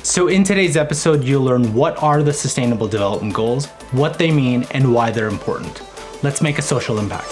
So in today's episode, you'll learn what are the Sustainable Development Goals, what they mean, and why they're important. Let's make a social impact.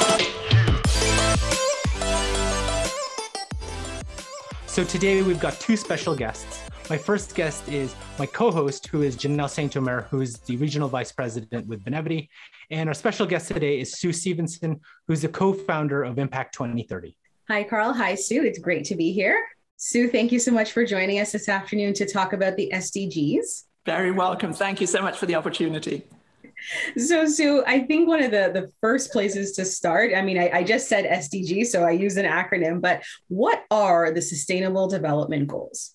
So today we've got two special guests. My first guest is my co-host, who is Janelle Saint-Omer, who is the Regional Vice President with Benevity. And our special guest today is Sue Stevenson, who's the co-founder of Impact 2030. Hi, Carl. Hi, Sue. It's great to be here. Sue, thank you so much for joining us this afternoon to talk about the SDGs. Very welcome. Thank you so much for the opportunity. So, Sue, I think one of the first places to start, I just said SDG, so I use an acronym, but what are the Sustainable Development Goals?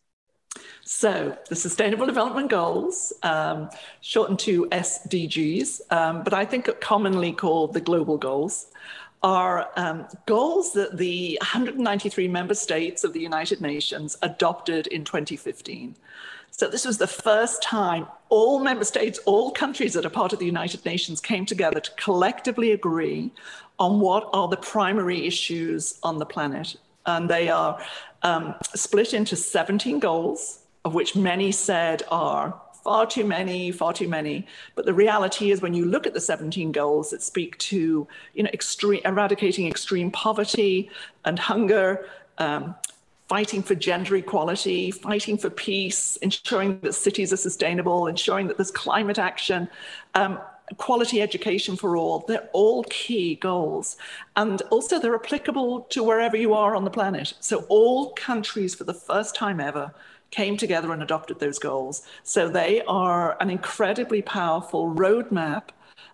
So the Sustainable Development Goals, shortened to SDGs, but I think commonly called the Global Goals, are goals that the 193 member states of the United Nations adopted in 2015. So this was the first time all member states, all countries that are part of the United Nations came together to collectively agree on what are the primary issues on the planet. And they are split into 17 goals, of which many said are far too many. But the reality is when you look at the 17 goals that speak to, eradicating extreme poverty and hunger, fighting for gender equality, fighting for peace, ensuring that cities are sustainable, ensuring that there's climate action, quality education for all, they're all key goals. And also they're applicable to wherever you are on the planet. So all countries for the first time ever came together and adopted those goals. So they are an incredibly powerful roadmap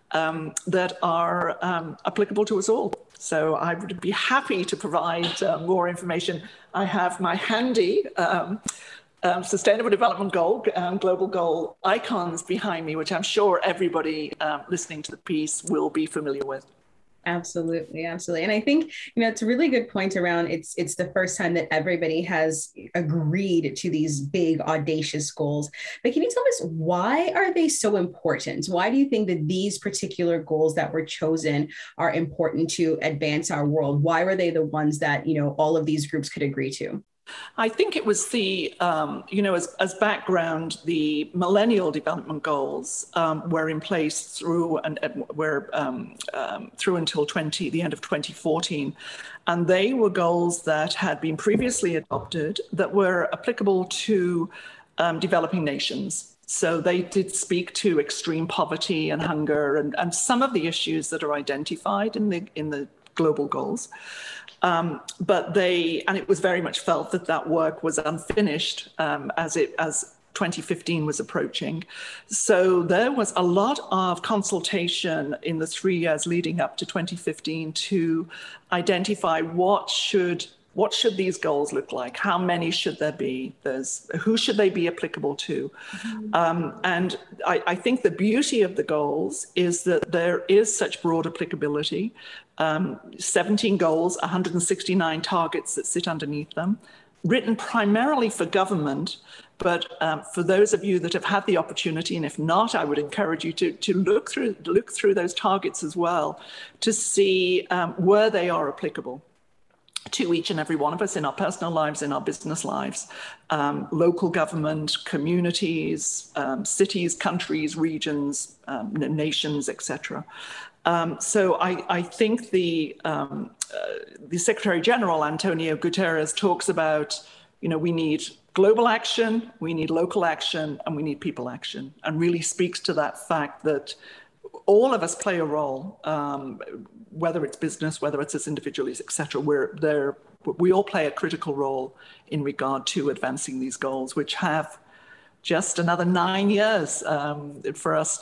that are applicable to us all. So I would be happy to provide more information. I have my handy Sustainable Development Goal, Global Goal icons behind me, which I'm sure everybody listening to the piece will be familiar with. Absolutely. And I think, it's a really good point around it's the first time that everybody has agreed to these big, audacious goals. But can you tell us, why are they so important? Why do you think that these particular goals that were chosen are important to advance our world? Why were they the ones that, all of these groups could agree to? I think it was the, as background, the Millennial Development Goals were in place through through until the end of 2014. And they were goals that had been previously adopted that were applicable to developing nations. So they did speak to extreme poverty and hunger and some of the issues that are identified in the global goals. But it was very much felt that work was unfinished as 2015 was approaching. So there was a lot of consultation in the 3 years leading up to 2015 to identify what should these goals look like? How many should there be? Who should they be applicable to? Mm-hmm. And I think the beauty of the goals is that there is such broad applicability. 17 goals, 169 targets that sit underneath them, written primarily for government. But for those of you that have had the opportunity, and if not, I would encourage you to look through those targets as well to see where they are applicable to each and every one of us in our personal lives, in our business lives, local government, communities, cities, countries, regions, nations, etc. So I think the Secretary General, Antonio Guterres, talks about, we need global action, we need local action, and we need people action, and really speaks to that fact that all of us play a role, whether it's business, whether it's as individuals, etc. We all play a critical role in regard to advancing these goals, which have just another 9 years for us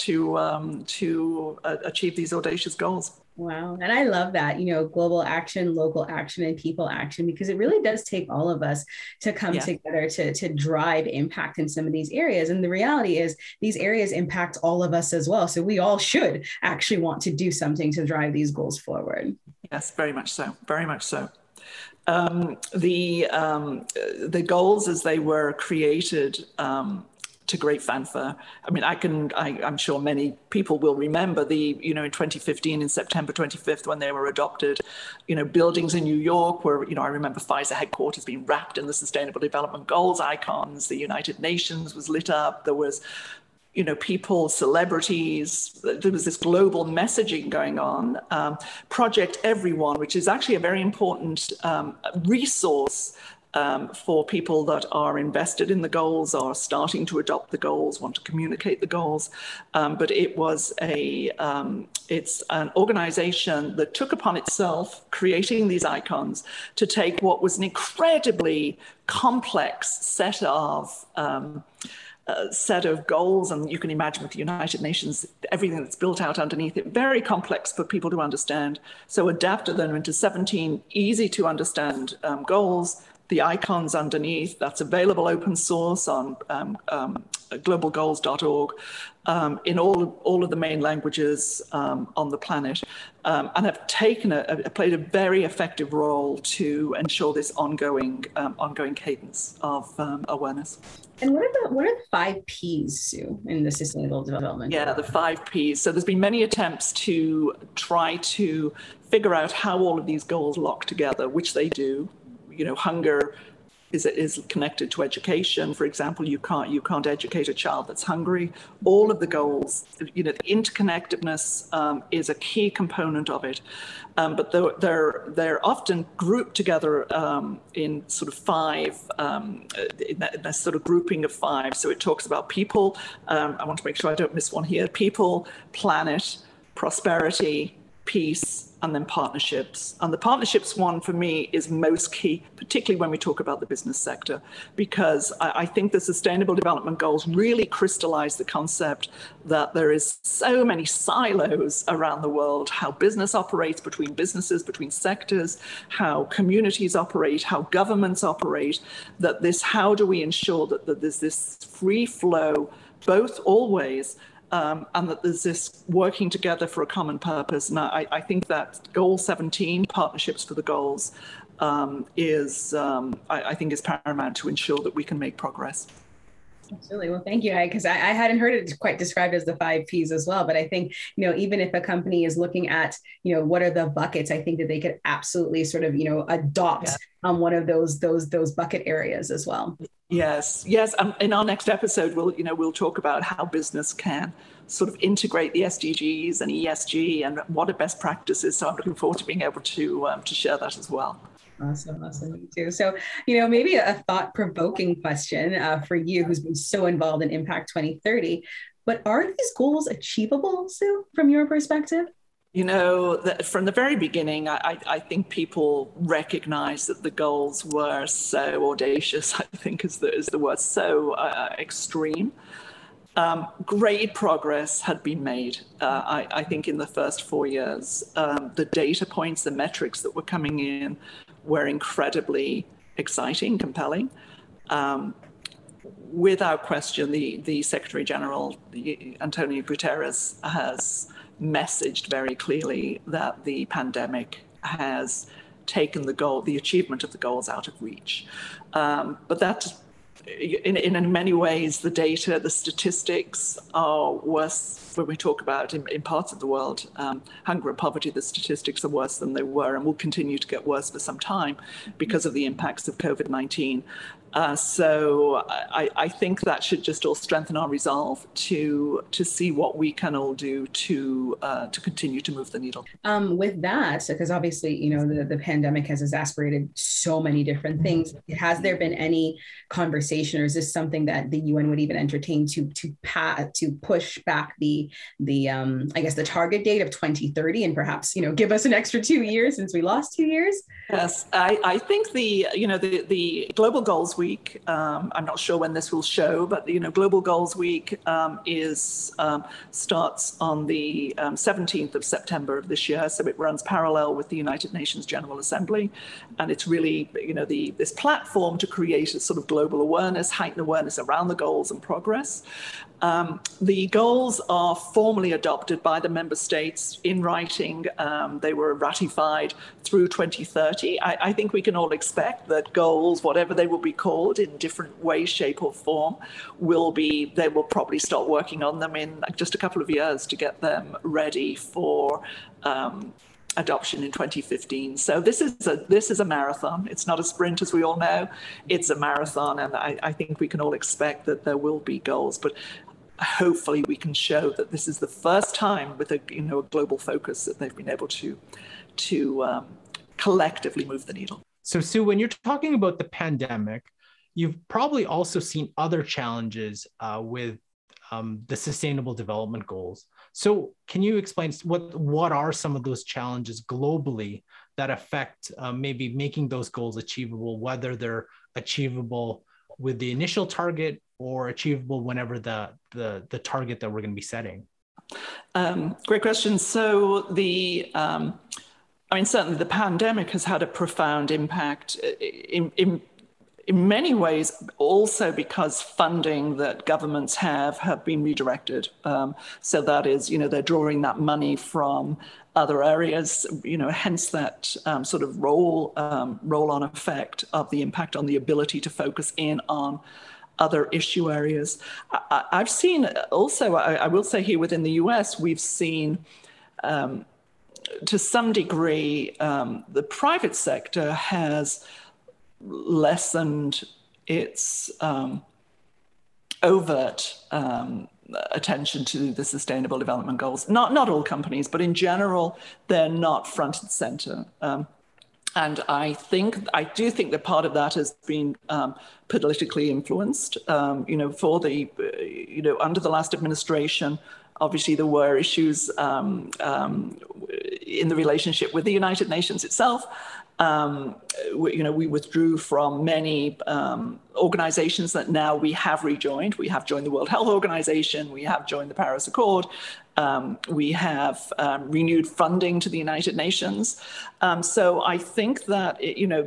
to achieve these audacious goals. Wow. And I love that, global action, local action, and people action, because it really does take all of us to come together to drive impact in some of these areas. And the reality is these areas impact all of us as well. So we all should actually want to do something to drive these goals forward. Yes, very much so. Very much so. The goals as they were created to great fanfare. I mean, I'm sure many people will remember in 2015, in September 25th, when they were adopted, buildings in New York where, I remember Pfizer headquarters being wrapped in the Sustainable Development Goals icons. The United Nations was lit up. There was, people, celebrities, there was this global messaging going on. Project Everyone, which is actually a very important resource for people that are invested in the goals, are starting to adopt the goals, want to communicate the goals. But it's an organization that took upon itself creating these icons to take what was an incredibly complex set of goals, and you can imagine with the United Nations, everything that's built out underneath it, very complex for people to understand. So adapted them into 17 easy to understand goals. The icons underneath, that's available open source on globalgoals.org in all of the main languages on the planet, and have played a very effective role to ensure this ongoing cadence of awareness. And what are the 5 Ps, Sue, in the Sustainable Development? Yeah, the 5 Ps. So there's been many attempts to try to figure out how all of these goals lock together, which they do. Hunger is connected to education. For example, you can't educate a child that's hungry. All of the goals, the interconnectedness is a key component of it. But they're often grouped together in sort of 5, in a sort of grouping of 5. So it talks about people. I want to make sure I don't miss one here. People, planet, prosperity, peace, and then partnerships. And the partnerships one for me is most key, particularly when we talk about the business sector, because I think the Sustainable Development Goals really crystallize the concept that there is so many silos around the world, how business operates between businesses, between sectors, how communities operate, how governments operate, how do we ensure that there's this free flow, both always, and that there's this working together for a common purpose. And I think that Goal 17, Partnerships for the Goals, is paramount to ensure that we can make progress. Absolutely. Well, thank you. Because I hadn't heard it quite described as the 5 Ps as well. But I think, even if a company is looking at, what are the buckets, I think that they could absolutely sort of, adopt one of those bucket areas as well. Yes. In our next episode, we'll talk about how business can sort of integrate the SDGs and ESG and what are best practices. So I'm looking forward to being able to share that as well. Awesome. Me too. So, maybe a thought-provoking question for you who's been so involved in Impact 2030, but are these goals achievable, Sue, from your perspective? From the very beginning, I think people recognized that the goals were so audacious, I think is the word, so extreme. Great progress had been made, I think, in the first 4 years. The data points, the metrics that were coming in were incredibly exciting, compelling. Without question, the Secretary General, Antonio Guterres, has messaged very clearly that the pandemic has taken the achievement of the goals out of reach. But that, in many ways, the data, the statistics are worse when we talk about in parts of the world. Hunger and poverty, the statistics are worse than they were and will continue to get worse for some time because of the impacts of COVID-19. So I think that should just all strengthen our resolve to see what we can all do to continue to move the needle. With that, because obviously, the pandemic has exacerbated so many different things. Has there been any conversation, or is this something that the UN would even entertain to push back the target date of 2030 and perhaps, give us an extra 2 years since we lost 2 years? Yes, I think the Global Goals Week, I'm not sure when this will show, but Global Goals Week starts on the 17th of September of this year, so it runs parallel with the United Nations General Assembly, and it's really this platform to create a sort of global awareness, heighten awareness around the goals and progress. The goals are formally adopted by the member states in writing. They were ratified through 2030. I think we can all expect that goals, whatever they will be called, Accord in different way, shape, or form they will probably start working on them in just a couple of years to get them ready for adoption in 2015. So this is a marathon. It's not a sprint, as we all know. It's a marathon, and I think we can all expect that there will be goals, but hopefully we can show that this is the first time with a global focus that they've been able to collectively move the needle. So Sue, when you're talking about the pandemic, you've probably also seen other challenges with the Sustainable Development Goals. So can you explain what are some of those challenges globally that affect maybe making those goals achievable, whether they're achievable with the initial target or achievable whenever the target that we're going to be setting? Great question. So certainly the pandemic has had a profound impact in many ways, also because funding that governments have been redirected. So that is, they're drawing that money from other areas, hence that sort of roll-on effect of the impact on the ability to focus in on other issue areas. I've seen also, I will say here within the US, we've seen to some degree, the private sector has lessened its overt attention to the Sustainable Development Goals. Not all companies, but in general, they're not front and center. And I do think that part of that has been politically influenced. Under the last administration, obviously there were issues in the relationship with the United Nations itself. We withdrew from many organizations that now we have rejoined. We have joined the World Health Organization. We have joined the Paris Accord. We have renewed funding to the United Nations. So I think that,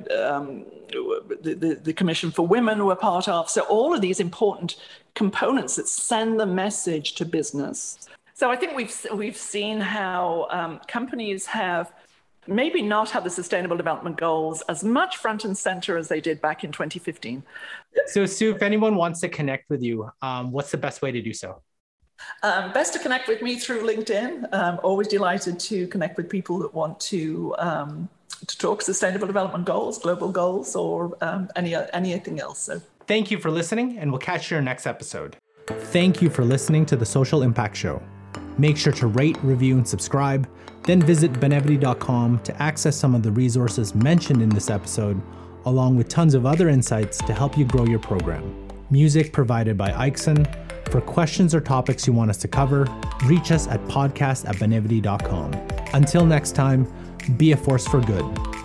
the Commission for Women we're part of. So all of these important components that send the message to business. So I think we've seen how companies have maybe not have the Sustainable Development Goals as much front and center as they did back in 2015. So Sue, if anyone wants to connect with you, what's the best way to do so? Best to connect with me through LinkedIn. Always delighted to connect with people that want to talk Sustainable Development Goals, global goals, or anything else. So thank you for listening, and we'll catch you in our next episode. Thank you for listening to the Social Impact Show. Make sure to rate, review, and subscribe. Then visit benevity.com to access some of the resources mentioned in this episode, along with tons of other insights to help you grow your program. Music provided by Ikeson. For questions or topics you want us to cover, reach us at podcast@benevity.com. Until next time, be a force for good.